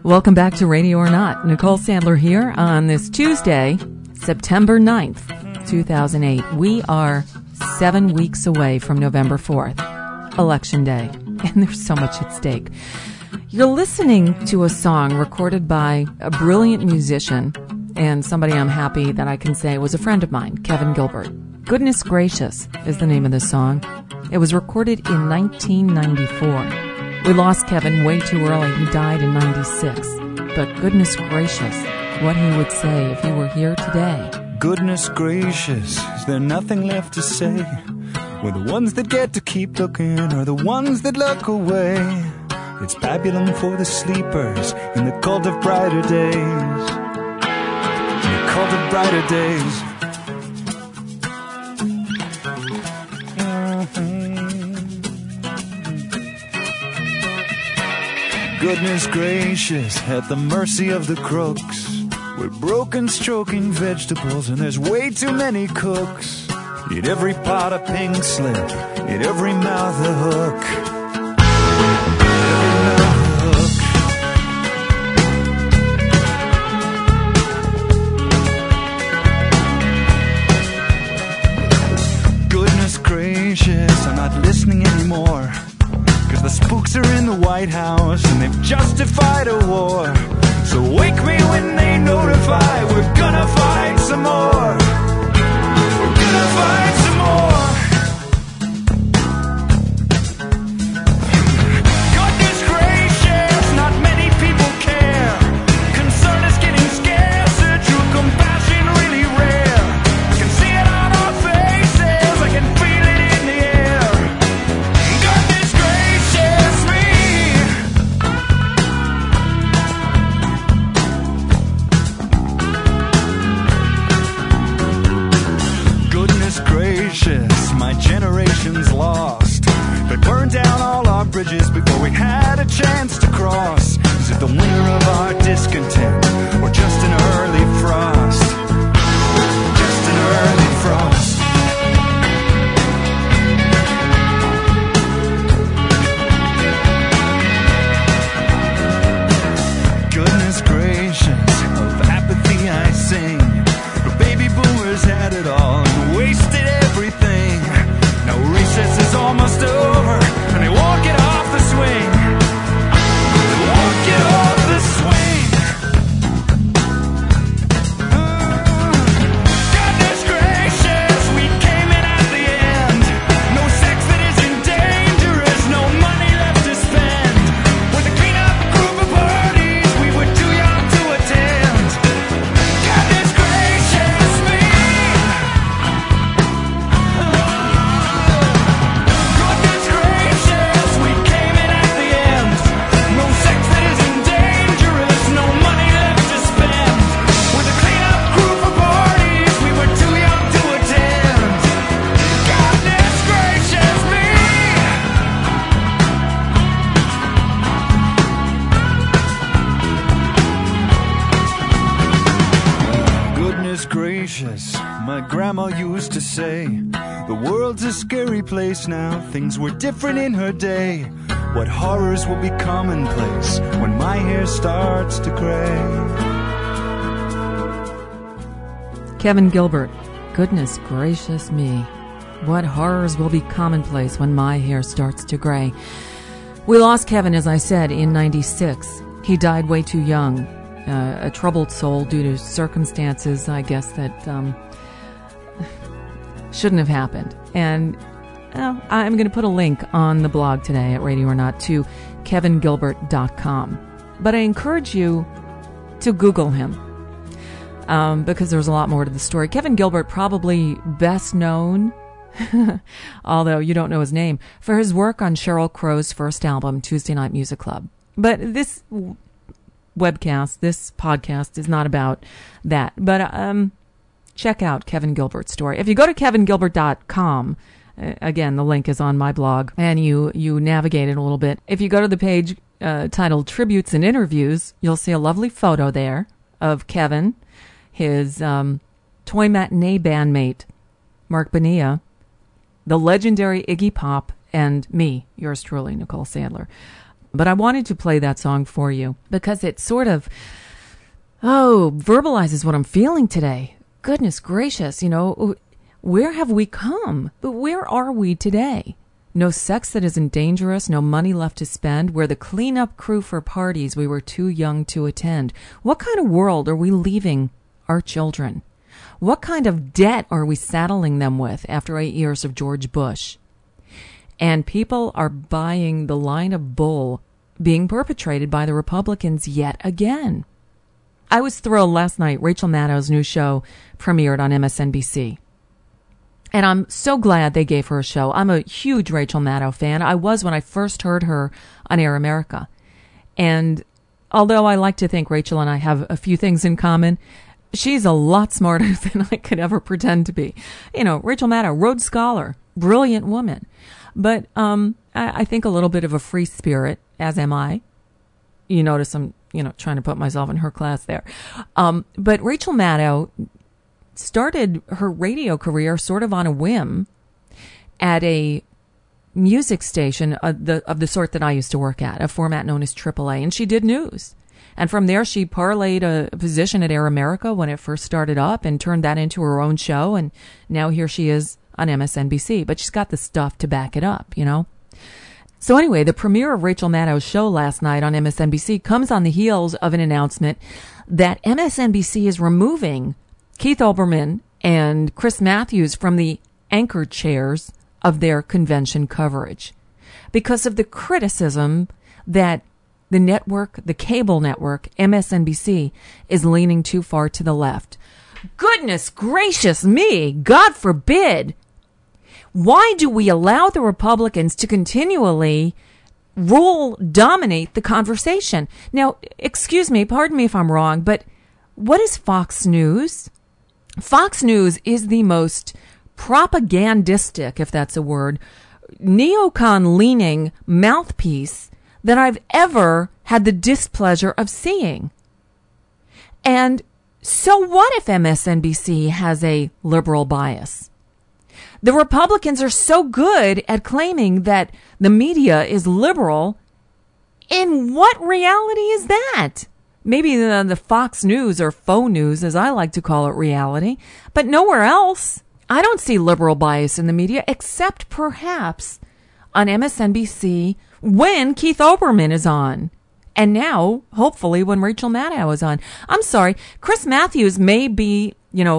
Welcome back to Radio or Not. Nicole Sandler here on this Tuesday, September 9th, 2008. We are 7 weeks away from November 4th, Election Day, and there's so much at stake. You're listening to a song recorded by a brilliant musician and somebody I'm happy that I can say was a friend of mine, Kevin Gilbert. Goodness Gracious is the name of this song. It was recorded in 1994. We lost Kevin way too early. He died in 96. But goodness gracious, what he would say if he were here today. Goodness gracious, is there nothing left to say? We're the ones that get to keep looking or the ones that look away. It's Babylon for the sleepers in the cult of brighter days. In the cult of brighter days. Goodness gracious, at the mercy of the crooks. We're broken stroking vegetables and there's way too many cooks. Eat every pot a pink slip, eat every mouth a hook. Every mouth a hook. Goodness gracious, I'm not listening anymore. Cause the spooks are in the White House and they've justified a war. So wake me when they notify, we're gonna fight some more. We're gonna fight some more. Goodness gracious, not many people care. Concern is getting scarcer, true compassion really rare. I can see it on our faces, I can feel it in the air. Goodness gracious me. Goodness gracious, my generation's lost. They burned down all our bridges before we had a chance to cross. Is it the winter of our discontent, or just an early frost? Just an early frost. Goodness gracious, of apathy I sing. The baby boomers had it all and wasted everything. Now recess is almost over and they won't get off the swing. They won't get off the swing. Goodness gracious, we came in at the end. No sex that isn't dangerous, no money left to spend. With a clean-up group of parties we were too young to attend. Goodness gracious me. Goodness gracious, we came in at the end. No sex that isn't dangerous, no money left to spend. With a clean-up group of parties we were too young to attend. Goodness gracious me. Goodness gracious, my grandma used to say, the world's a scary place now, things were different in her day. What horrors will be commonplace when my hair starts to gray. Kevin Gilbert, goodness gracious me. What horrors will be commonplace when my hair starts to gray. We lost Kevin, as I said, in 96. He died way too young. A troubled soul due to circumstances, I guess, that shouldn't have happened. And I'm going to put a link on the blog today at Radio or Not to KevinGilbert.com. But I encourage you to Google him because there's a lot more to the story. Kevin Gilbert, probably best known, although you don't know his name, for his work on Sheryl Crow's first album, Tuesday Night Music Club. But this webcast, this podcast is not about that. But check out Kevin Gilbert's story. If you go to KevinGilbert.com, again, the link is on my blog, and you navigate it a little bit. If you go to the page titled Tributes and Interviews, you'll see a lovely photo there of Kevin, his Toy Matinee bandmate, Mark Bonilla, the legendary Iggy Pop, and me, yours truly, Nicole Sandler. But I wanted to play that song for you because it sort of, verbalizes what I'm feeling today. Goodness gracious, where have we come? But where are we today? No sex that isn't dangerous, no money left to spend. We're the cleanup crew for parties we were too young to attend. What kind of world are we leaving our children? What kind of debt are we saddling them with after 8 years of George Bush? And people are buying the line of bull being perpetrated by the Republicans yet again. I was thrilled last night. Rachel Maddow's new show premiered on MSNBC. And I'm so glad they gave her a show. I'm a huge Rachel Maddow fan. I was when I first heard her on Air America. And although I like to think Rachel and I have a few things in common, she's a lot smarter than I could ever pretend to be. Rachel Maddow, Rhodes Scholar, brilliant woman. But I think a little bit of a free spirit, as am I. You notice I'm, trying to put myself in her class there. But Rachel Maddow started her radio career sort of on a whim at a music station of the sort that I used to work at, a format known as AAA, and she did news. And from there, she parlayed a position at Air America when it first started up and turned that into her own show, and now here she is on MSNBC. But she's got the stuff to back it up, So anyway, the premiere of Rachel Maddow's show last night on MSNBC comes on the heels of an announcement that MSNBC is removing Keith Olbermann and Chris Matthews from the anchor chairs of their convention coverage because of the criticism that the network, the cable network, MSNBC, is leaning too far to the left. Goodness gracious me, God forbid. Why do we allow the Republicans to continually dominate the conversation? Now, excuse me, pardon me if I'm wrong, but what is Fox News? Fox News is the most propagandistic, if that's a word, neocon-leaning mouthpiece that I've ever had the displeasure of seeing. And so what if MSNBC has a liberal bias? The Republicans are so good at claiming that the media is liberal. In what reality is that? Maybe the Fox News or faux news, as I like to call it, reality, but nowhere else. I don't see liberal bias in the media, except perhaps on MSNBC when Keith Olbermann is on. And now, hopefully, when Rachel Maddow is on. I'm sorry, Chris Matthews may be,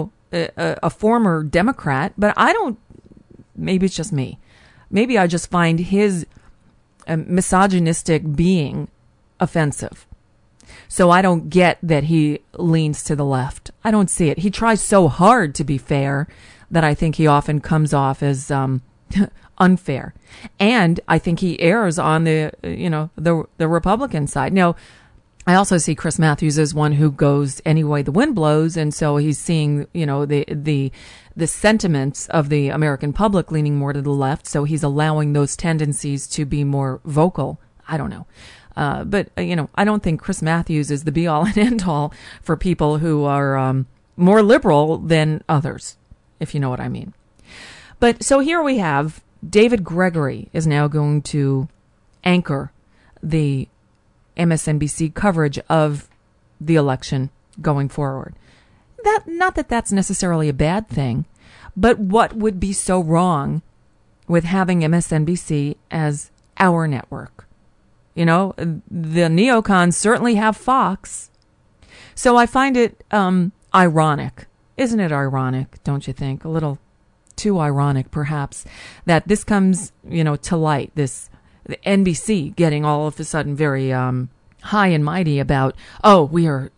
a former Democrat, but maybe it's just me. Maybe I just find his misogynistic being offensive. So I don't get that he leans to the left. I don't see it. He tries so hard to be fair that I think he often comes off as unfair. And I think he errs on the Republican side. Now, I also see Chris Matthews as one who goes any way the wind blows, and so he's seeing, the sentiments of the American public leaning more to the left, so he's allowing those tendencies to be more vocal. I don't know. But I don't think Chris Matthews is the be-all and end-all for people who are more liberal than others, if you know what I mean. But so here we have David Gregory is now going to anchor the MSNBC coverage of the election going forward. Not that that's necessarily a bad thing, but what would be so wrong with having MSNBC as our network? The neocons certainly have Fox. So I find it ironic. Isn't it ironic, don't you think? A little too ironic, perhaps, that this comes, to light, the NBC getting all of a sudden very high and mighty about, we are,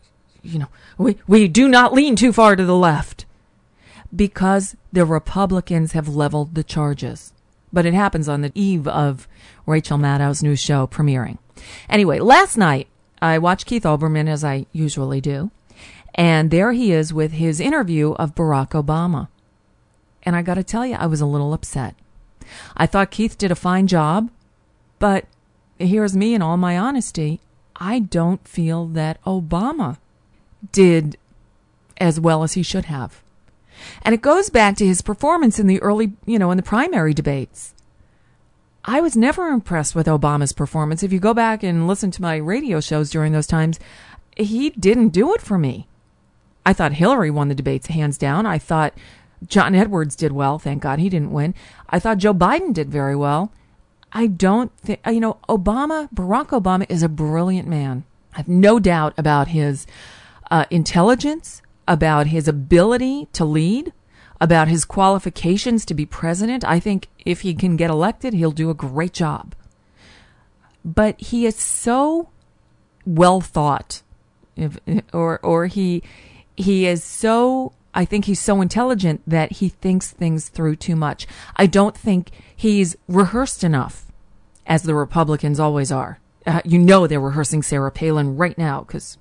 we do not lean too far to the left. Because the Republicans have leveled the charges. But it happens on the eve of Rachel Maddow's new show premiering. Anyway, last night I watched Keith Olbermann, as I usually do, and there he is with his interview of Barack Obama. And I got to tell you, I was a little upset. I thought Keith did a fine job, but here's me in all my honesty. I don't feel that Obama did as well as he should have. And it goes back to his performance in the early, in the primary debates. I was never impressed with Obama's performance. If you go back and listen to my radio shows during those times, he didn't do it for me. I thought Hillary won the debates hands down. I thought John Edwards did well. Thank God he didn't win. I thought Joe Biden did very well. I don't think, Barack Obama is a brilliant man. I have no doubt about his intelligence, about his ability to lead, about his qualifications to be president. I think if he can get elected, he'll do a great job. But he is so well thought, or he is so, I think he's so intelligent that he thinks things through too much. I don't think he's rehearsed enough, as the Republicans always are. They're rehearsing Sarah Palin right now because,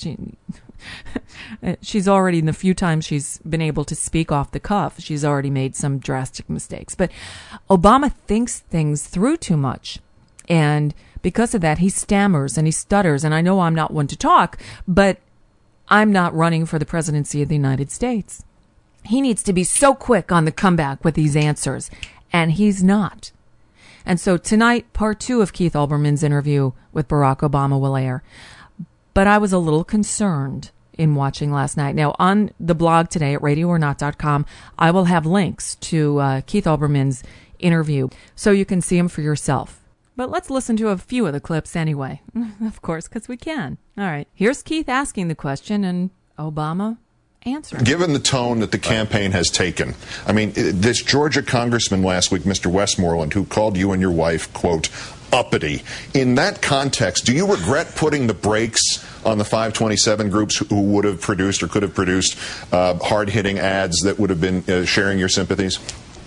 she's already, in the few times she's been able to speak off the cuff, she's already made some drastic mistakes. But Obama thinks things through too much. And because of that, he stammers and he stutters. And I know I'm not one to talk, but I'm not running for the presidency of the United States. He needs to be so quick on the comeback with these answers, and he's not. And so tonight, part 2 of Keith Olbermann's interview with Barack Obama will air. But I was a little concerned in watching last night. Now, on the blog today at radioornot.com, I will have links to Keith Olbermann's interview so you can see him for yourself. But let's listen to a few of the clips anyway, of course, because we can. All right, here's Keith asking the question and Obama answering. Given the tone that the campaign has taken, I mean, this Georgia congressman last week, Mr. Westmoreland, who called you and your wife, quote, uppity. In that context, do you regret putting the brakes on the 527 groups who would have produced or could have produced hard-hitting ads that would have been sharing your sympathies?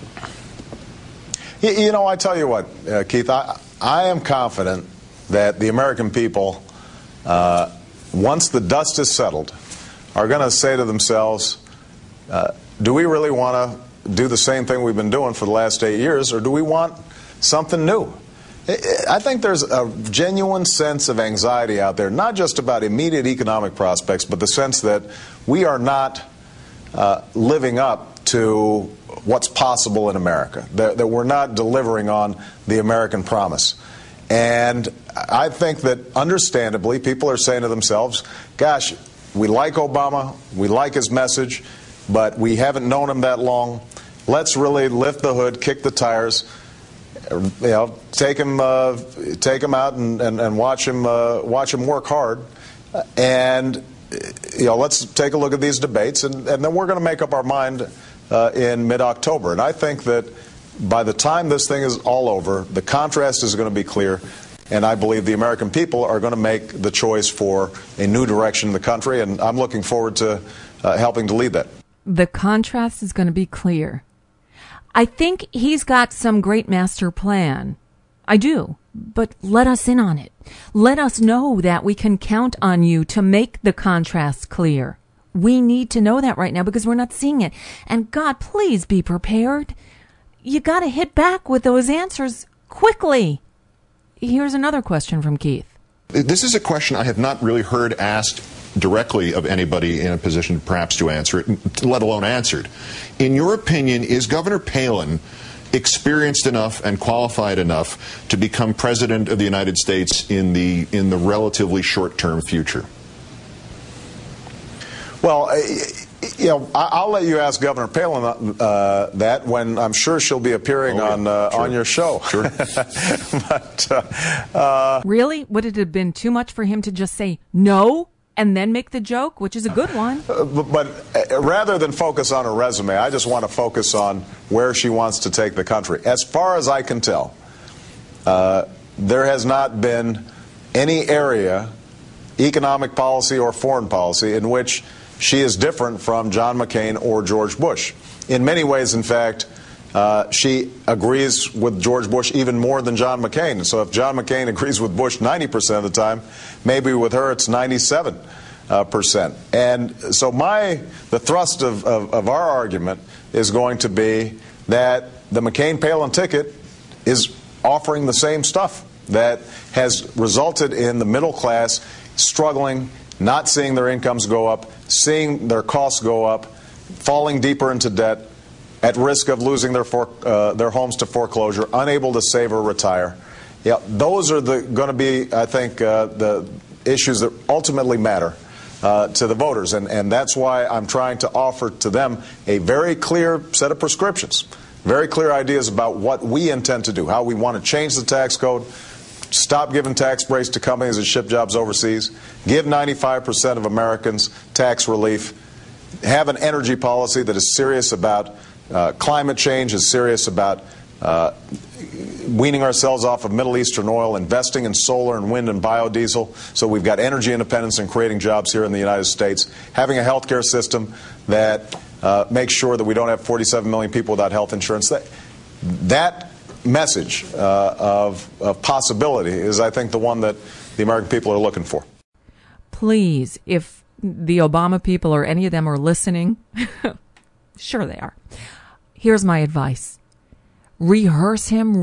I tell you what, Keith, I am confident that the American people, once the dust is settled, are going to say to themselves, do we really want to do the same thing we've been doing for the last 8 years, or do we want something new? I think there's a genuine sense of anxiety out there, not just about immediate economic prospects, but the sense that we are not living up to what's possible in America, that we're not delivering on the American promise. And I think that, understandably, people are saying to themselves, gosh, we like Obama, we like his message, but we haven't known him that long. Let's really lift the hood, kick the tires, take him out and watch him work hard, and let's take a look at these debates, and then we're going to make up our mind in mid-October. And I think that by the time this thing is all over, the contrast is going to be clear, and I believe the American people are going to make the choice for a new direction in the country, and I'm looking forward to helping to lead that. The contrast is going to be clear. I think he's got some great master plan. I do. But let us in on it. Let us know that we can count on you to make the contrast clear. We need to know that right now because we're not seeing it. And God, please be prepared. You got to hit back with those answers quickly. Here's another question from Keith. This is a question I have not really heard asked directly of anybody in a position perhaps to answer it, let alone answered. In your opinion, is Governor Palin experienced enough and qualified enough to become president of the United States in the relatively short-term future? Well, I'll let you ask Governor Palin that when I'm sure she'll be appearing on your show. Sure. But, really? Would it have been too much for him to just say no and then make the joke, which is a good one? But rather than focus on her resume, I just want to focus on where she wants to take the country. As far as I can tell, there has not been any area, economic policy or foreign policy, in which she is different from John McCain or George Bush. In many ways, in fact, she agrees with George Bush even more than John McCain. So if John McCain agrees with Bush 90% of the time, maybe with her it's 97%. And so the thrust of our argument is going to be that the McCain-Palin ticket is offering the same stuff that has resulted in the middle class struggling, not seeing their incomes go up, seeing their costs go up, falling deeper into debt, at risk of losing their homes to foreclosure, unable to save or retire. Yeah, those are going to be, I think, the issues that ultimately matter to the voters. And that's why I'm trying to offer to them a very clear set of prescriptions, very clear ideas about what we intend to do, how we want to change the tax code, stop giving tax breaks to companies that ship jobs overseas, give 95% of Americans tax relief, have an energy policy that is serious about climate change, is serious about weaning ourselves off of Middle Eastern oil, investing in solar and wind and biodiesel, so we've got energy independence and creating jobs here in the United States, having a health care system that makes sure that we don't have 47 million people without health insurance. That message of possibility is, I think, the one that the American people are looking for. Please, if the Obama people or any of them are listening, sure they are, here's my advice. Rehearse him,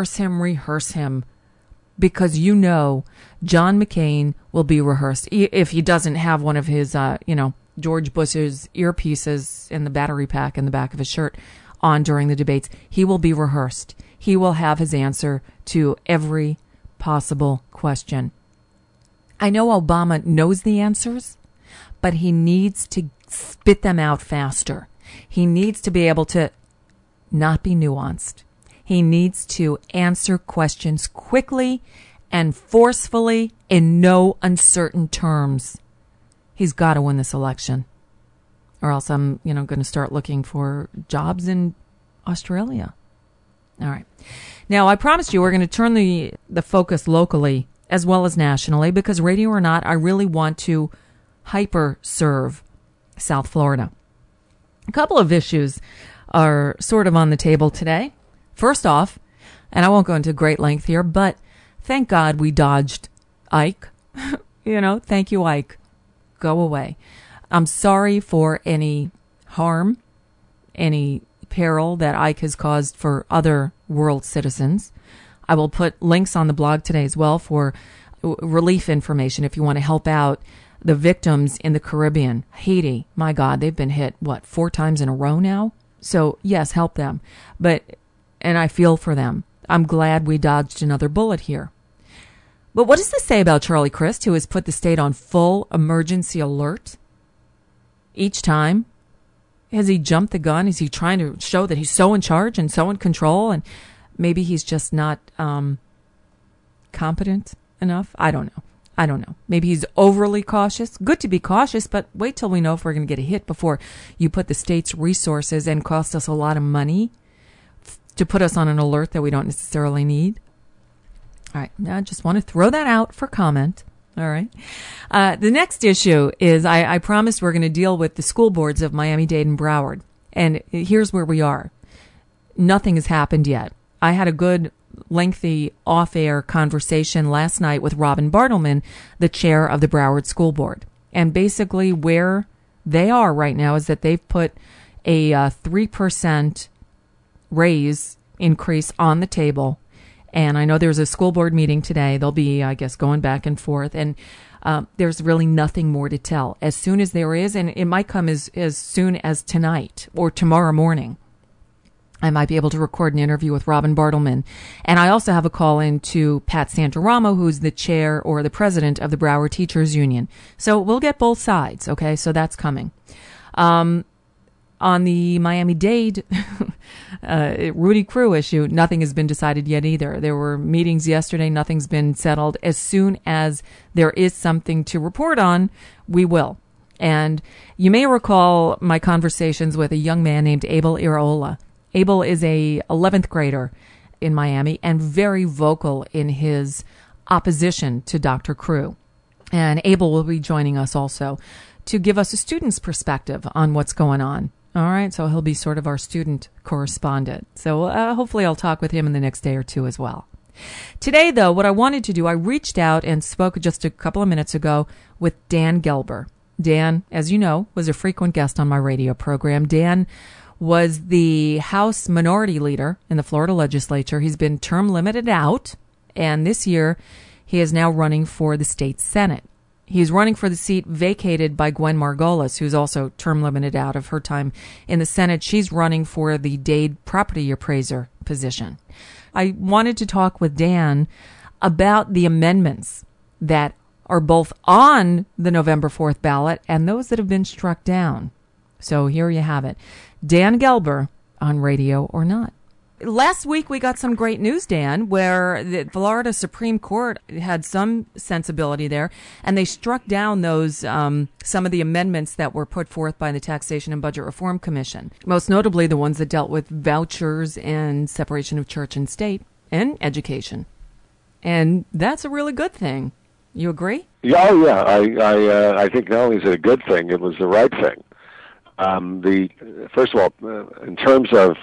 because you know John McCain will be rehearsed. If he doesn't have one of his, George Bush's earpieces in the battery pack in the back of his shirt on during the debates, he will be rehearsed. He will have his answer to every possible question. I know Obama knows the answers, but he needs to spit them out faster. He needs to be able to not be nuanced. He needs to answer questions quickly and forcefully in no uncertain terms. He's got to win this election, or else I'm, going to start looking for jobs in Australia. All right. Now, I promised you we're going to turn the focus locally as well as nationally, because Radio or Not, I really want to hyper serve South Florida. A couple of issues are sort of on the table today. First off, and I won't go into great length here, but thank God we dodged Ike. Thank you, Ike. Go away. I'm sorry for any harm, any peril that Ike has caused for other world citizens. I will put links on the blog today as well for relief information if you want to help out the victims in the Caribbean. Haiti, my God, they've been hit, 4 times in a row now? So, yes, help them. And I feel for them. I'm glad we dodged another bullet here. But what does this say about Charlie Crist, who has put the state on full emergency alert each time? Has he jumped the gun? Is he trying to show that he's so in charge and so in control, and maybe he's just not competent enough? I don't know. Maybe he's overly cautious. Good to be cautious, but wait till we know if we're going to get a hit before you put the state's resources and cost us a lot of money to put us on an alert that we don't necessarily need. All right. Now I just want to throw that out for comment. All right. The next issue is I promised we're going to deal with the school boards of Miami-Dade and Broward. And here's where we are. Nothing has happened yet. I had a good, lengthy off-air conversation last night with Robin Bartleman, the chair of the Broward School Board. And basically where they are right now is that they've put a 3% raise increase on the table. And I know there's a school board meeting today. They'll be, I guess, going back and forth. And there's really nothing more to tell. As soon as there is, and it might come as soon as tonight or tomorrow morning, I might be able to record an interview with Robin Bartleman. And I also have a call in to Pat Santaramo, who's the chair or the president of the Broward Teachers Union. So we'll get both sides, okay? So that's coming. On the Miami-Dade Rudy Crew issue, nothing has been decided yet either. There were meetings yesterday. Nothing's been settled. As soon as there is something to report on, we will. And you may recall my conversations with a young man named Abel Iraola. Abel is a 11th grader in Miami and very vocal in his opposition to Dr. Crew. And Abel will be joining us also to give us a student's perspective on what's going on. All right, so he'll be sort of our student correspondent. So hopefully I'll talk with him in the next day or two as well. Today, though, what I wanted to do, I reached out and spoke just a couple of minutes ago with Dan Gelber. Dan, as you know, was a frequent guest on my radio program. Dan was the House Minority Leader in the Florida legislature. He's been term limited out, and this year he is now running for the state Senate. He's running for the seat vacated by Gwen Margolis, who's also term limited out of her time in the Senate. She's running for the Dade property appraiser position. I wanted to talk with Dan about the amendments that are both on the November 4th ballot and those that have been struck down. So here you have it. Dan Gelber on Radio or Not. Last week we got some great news, Dan, where the Florida Supreme Court had some sensibility there, and they struck down those some of the amendments that were put forth by the Taxation and Budget Reform Commission, most notably the ones that dealt with vouchers and separation of church and state and education. And that's a really good thing. You agree? Oh, yeah. I think not only is it a good thing, it was the right thing. First of all, in terms of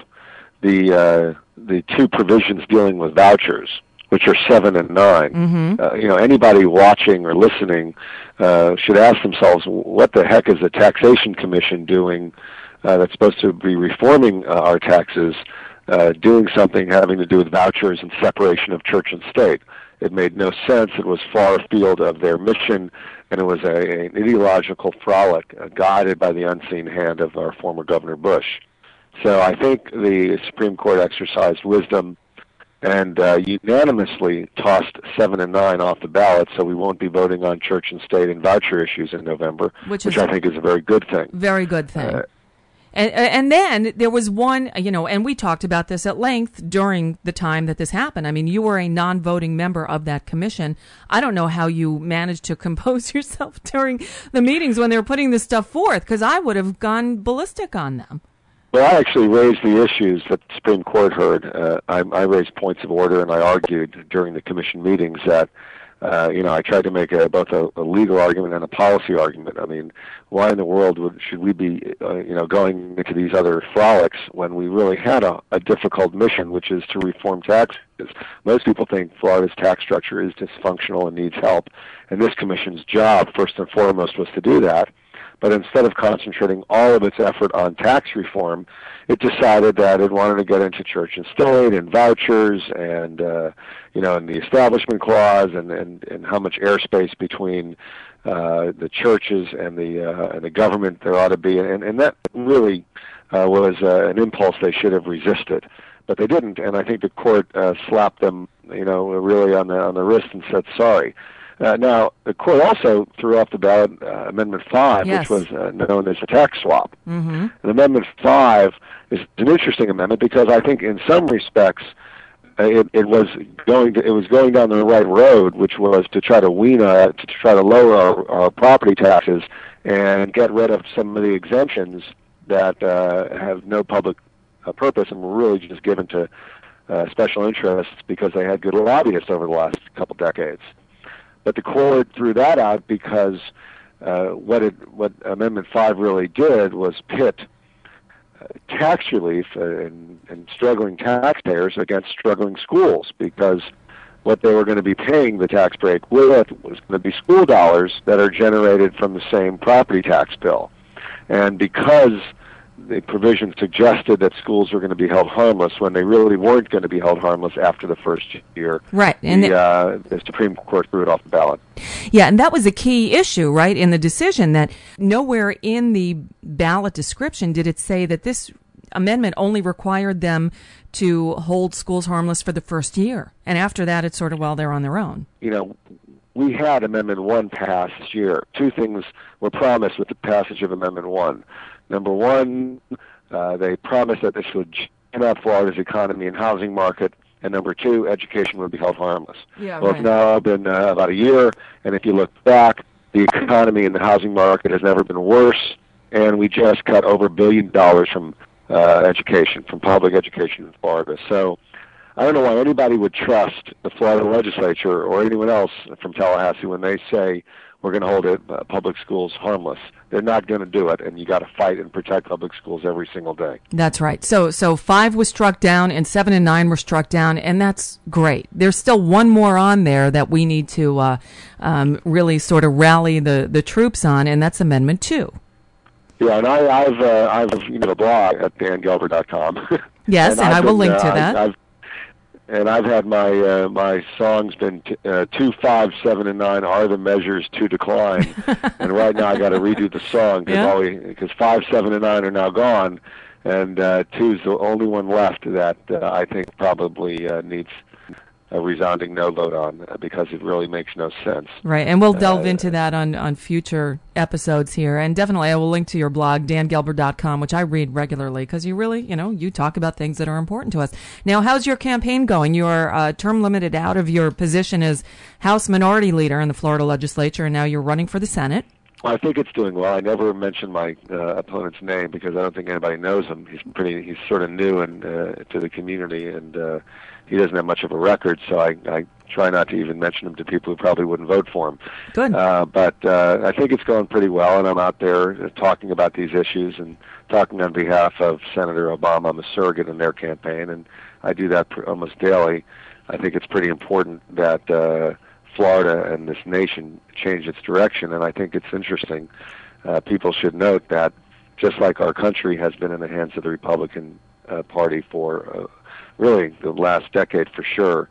the two provisions dealing with vouchers, which are 7 and 9. Mm-hmm. Anybody watching or listening should ask themselves, what the heck is the Taxation Commission doing that's supposed to be reforming our taxes, doing something having to do with vouchers and separation of church and state? It made no sense. It was far afield of their mission, and it was an ideological frolic guided by the unseen hand of our former Governor Bush. So I think the Supreme Court exercised wisdom and unanimously tossed 7 and 9 off the ballot, so we won't be voting on church and state and voucher issues in November, which I think is a very good thing. Very good thing. And then there was one, and we talked about this at length during the time that this happened. I mean, you were a non-voting member of that commission. I don't know how you managed to compose yourself during the meetings when they were putting this stuff forth, because I would have gone ballistic on them. Well, I actually raised the issues that the Supreme Court heard. I raised points of order, and I argued during the commission meetings that, I tried to make both a legal argument and a policy argument. I mean, why in the world should we be, going into these other frolics when we really had a difficult mission, which is to reform taxes? Most people think Florida's tax structure is dysfunctional and needs help, and this commission's job, first and foremost, was to do that. But instead of concentrating all of its effort on tax reform, it decided that it wanted to get into church and state and vouchers and, and the Establishment Clause and how much airspace between the churches and the government there ought to be. And that really was an impulse they should have resisted. But they didn't, and I think the court slapped them, really on the wrist and said sorry. Now, the court also threw off the ballot Amendment 5, yes, which was known as a tax swap. Mm-hmm. And Amendment 5 is an interesting amendment because I think in some respects it was going down the right road, which was to try to lower our property taxes and get rid of some of the exemptions that have no public purpose and were really just given to special interests because they had good lobbyists over the last couple decades. But the court threw that out because what Amendment 5 really did was pit tax relief and struggling taxpayers against struggling schools, because what they were going to be paying the tax break with was going to be school dollars that are generated from the same property tax bill. And because the provision suggested that schools were going to be held harmless when they really weren't going to be held harmless after the first year. Right. And the Supreme Court threw it off the ballot. Yeah, and that was a key issue, right, in the decision, that nowhere in the ballot description did it say that this amendment only required them to hold schools harmless for the first year. And after that, it's sort of, well, they're on their own. We had Amendment 1 passed this year. Two things were promised with the passage of Amendment 1. Number one, they promised that this would jam up Florida's economy and housing market. And number two, education would be held harmless. Yeah, well, right. It's now been about a year, and if you look back, the economy and the housing market has never been worse, and we just cut over $1 billion from education, from public education in Florida. So I don't know why anybody would trust the Florida legislature or anyone else from Tallahassee when they say we're going to hold public schools harmless. They're not going to do it, and you got to fight and protect public schools every single day. That's right. So 5 was struck down, and 7 and 9 were struck down, and that's great. There's still one more on there that we need to really sort of rally the troops on, and that's Amendment 2. Yeah, and I've a blog at dangelber.com. Yes, and I will link to that. And I've had my my songs been 2, 5, 7, and 9 are the measures to decline. And right now I got to redo the song because 5, 7, and 9 are now gone, and 2 is the only one left that I think probably needs a resounding no vote on because it really makes no sense. Right, and we'll delve into that on future episodes here. And definitely I will link to your blog, dangilbert.com, which I read regularly because you really, you talk about things that are important to us. Now, how's your campaign going? You are term limited out of your position as House Minority Leader in the Florida legislature, and now you're running for the Senate. Well, I think it's doing well. I never mention my opponent's name because I don't think anybody knows him. He's sort of new to the community, and he doesn't have much of a record, so I try not to even mention him to people who probably wouldn't vote for him. Good. But I think it's going pretty well, and I'm out there talking about these issues and talking on behalf of Senator Obama. I'm a surrogate in their campaign, and I do that almost daily. I think it's pretty important that Florida and this nation change its direction, and I think it's interesting. People should note that just like our country has been in the hands of the Republican Party for really the last decade for sure,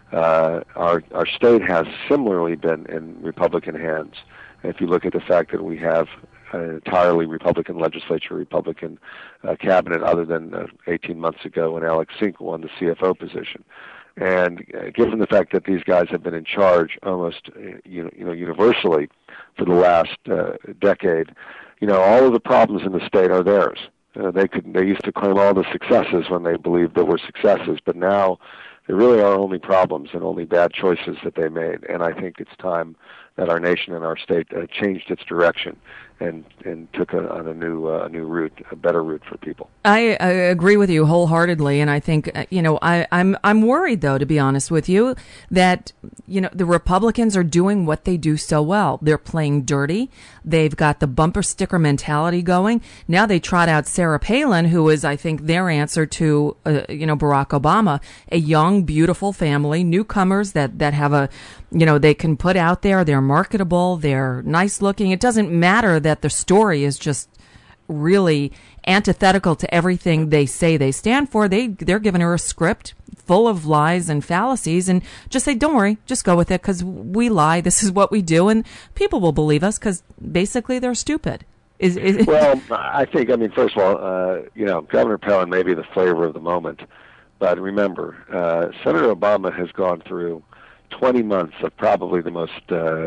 our state has similarly been in Republican hands. If you look at the fact that we have an entirely Republican legislature, Republican cabinet, other than 18 months ago when Alex Sink won the CFO position. And given the fact that these guys have been in charge almost universally for the last decade, all of the problems in the state are theirs. They used to claim all the successes when they believed there were successes, but now there really are only problems and only bad choices that they made. And I think it's time that our nation and our state changed its direction and took on a new route, a better route for people. I agree with you wholeheartedly, and I think I'm worried though, to be honest with you, that the Republicans are doing what they do so well. They're playing dirty. They've got the bumper sticker mentality going. Now they trot out Sarah Palin, who is, I think, their answer to Barack Obama, a young, beautiful family, newcomers that have they can put out there. They're marketable. They're nice looking. It doesn't matter that the story is just really antithetical to everything they say they stand for. They're giving her a script full of lies and fallacies and just say, don't worry, just go with it because we lie. This is what we do. And people will believe us because basically they're stupid. Well, I think, first of all, Governor Palin may be the flavor of the moment. But remember, Senator Obama has gone through 20 months of probably the most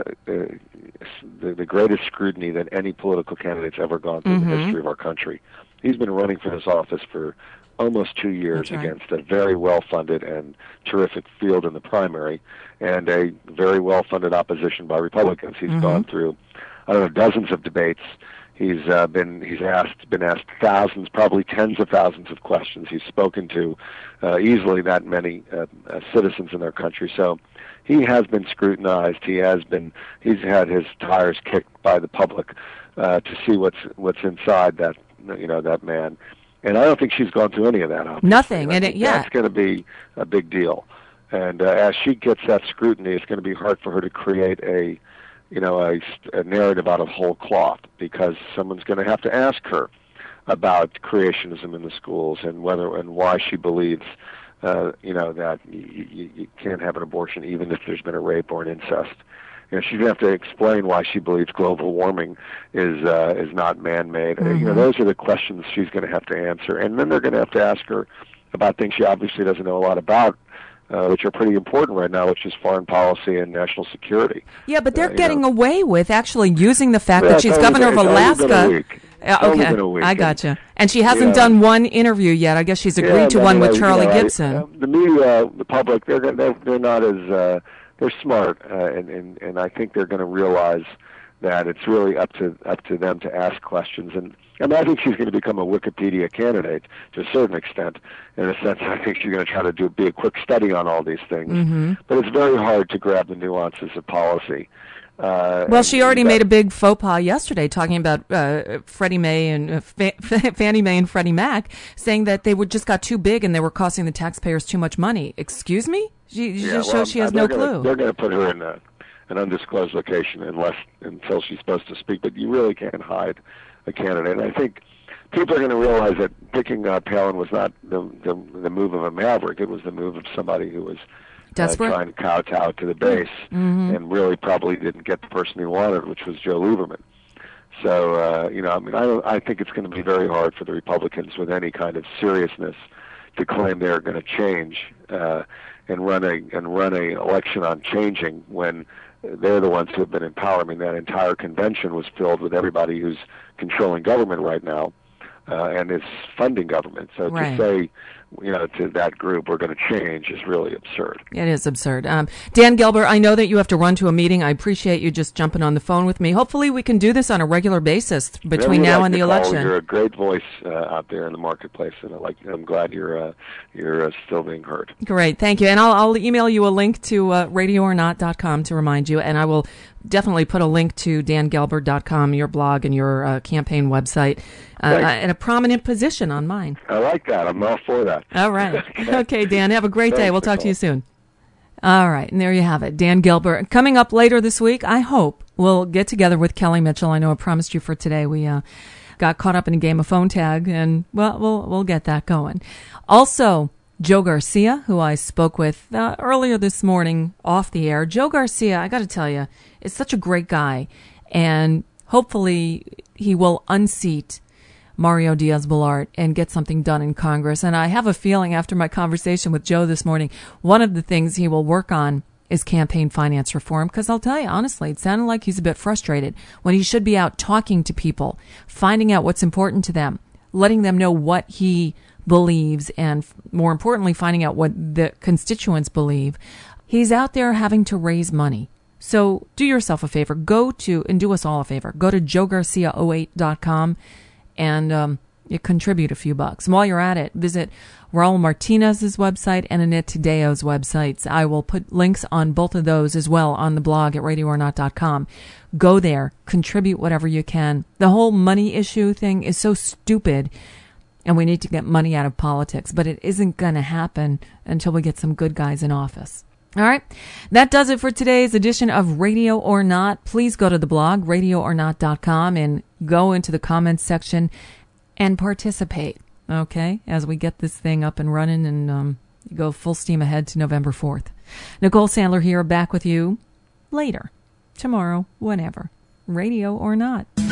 the greatest scrutiny that any political candidate's ever gone through in the history of our country. He's been running for this office for almost 2 years against a very well-funded and terrific field in the primary and a very well-funded opposition by Republicans. He's gone through, dozens of debates. He's been asked thousands, probably tens of thousands of questions. He's spoken to easily that many citizens in our country. So he has been scrutinized. He's had his tires kicked by the public to see what's inside that man. And I don't think she's gone through any of that. Obviously. Nothing, and that's going to be a big deal. And as she gets that scrutiny, it's going to be hard for her to create a narrative out of whole cloth because someone's going to have to ask her about creationism in the schools and why she believes that you can't have an abortion even if there's been a rape or an incest. She's going to have to explain why she believes global warming is not man-made. Those are the questions she's going to have to answer. And then they're going to have to ask her about things she obviously doesn't know a lot about, which are pretty important right now, which is foreign policy and national security. Yeah, but they're getting away with actually using the fact that she's governor of Alaska. Okay, I gotcha. And she hasn't done one interview yet. I guess she's agreed to one with Charlie Gibson. The media, the public, they're not as they're smart, and I think they're going to realize that it's really up to them to ask questions. And I think she's going to become a Wikipedia candidate to a certain extent. In a sense, I think she's going to try to be a quick study on all these things. But it's very hard to grab the nuances of policy. Well, she already made a big faux pas yesterday talking about Freddie Mae and Fannie Mae and Freddie Mac, saying that they just got too big and they were costing the taxpayers too much money. Excuse me? She shows she has no clue. They're going to put her in an undisclosed location until she's supposed to speak, but you really can't hide a candidate. And I think people are going to realize that picking Palin was not the move of a maverick. It was the move of somebody who was trying to kowtow to the base, and really probably didn't get the person he wanted, which was Joe Lieberman. So, I think it's going to be very hard for the Republicans with any kind of seriousness to claim they're going to change and run a election on changing when they're the ones who have been in power. I mean, that entire convention was filled with everybody who's controlling government right now and is funding government. So to say, to that group, we're going to change is really absurd. It is absurd. Dan Gelber, I know that you have to run to a meeting. I appreciate you just jumping on the phone with me. Hopefully we can do this on a regular basis between now and the election. You're a great voice out there in the marketplace, and I'm glad you're still being heard. Great, thank you. And I'll email you a link to radioornot.com to remind you, and I will definitely put a link to dangelber.com, your blog and your campaign website, in a prominent position on mine. I like that. I'm all for that. All right. Okay, Dan, have a great day. We'll talk to you soon. All right, and there you have it. Dan Gelber. Coming up later this week, I hope we'll get together with Kelly Mitchell. I know I promised you for today. We got caught up in a game of phone tag, and we'll get that going. Also, Joe Garcia, who I spoke with earlier this morning off the air. Joe Garcia, I got to tell you, is such a great guy, and hopefully he will unseat Mario Diaz-Balart and get something done in Congress. And I have a feeling after my conversation with Joe this morning, one of the things he will work on is campaign finance reform, because I'll tell you, honestly, it sounded like he's a bit frustrated when he should be out talking to people, finding out what's important to them, letting them know what he believes, and more importantly, finding out what the constituents believe. He's out there having to raise money. So do yourself a favor. And do us all a favor. Go to joegarcia08.com and you contribute a few bucks. And while you're at it, visit Raul Martinez's website and Annette Tadeo's websites. I will put links on both of those as well on the blog at radioornot.com. Go there, contribute whatever you can. The whole money issue thing is so stupid, and we need to get money out of politics, but it isn't going to happen until we get some good guys in office. All right, that does it for today's edition of Radio or Not. Please go to the blog, radioornot.com, and go into the comments section and participate, okay, as we get this thing up and running and go full steam ahead to November 4th. Nicole Sandler here, back with you later, tomorrow, whenever. Radio or Not.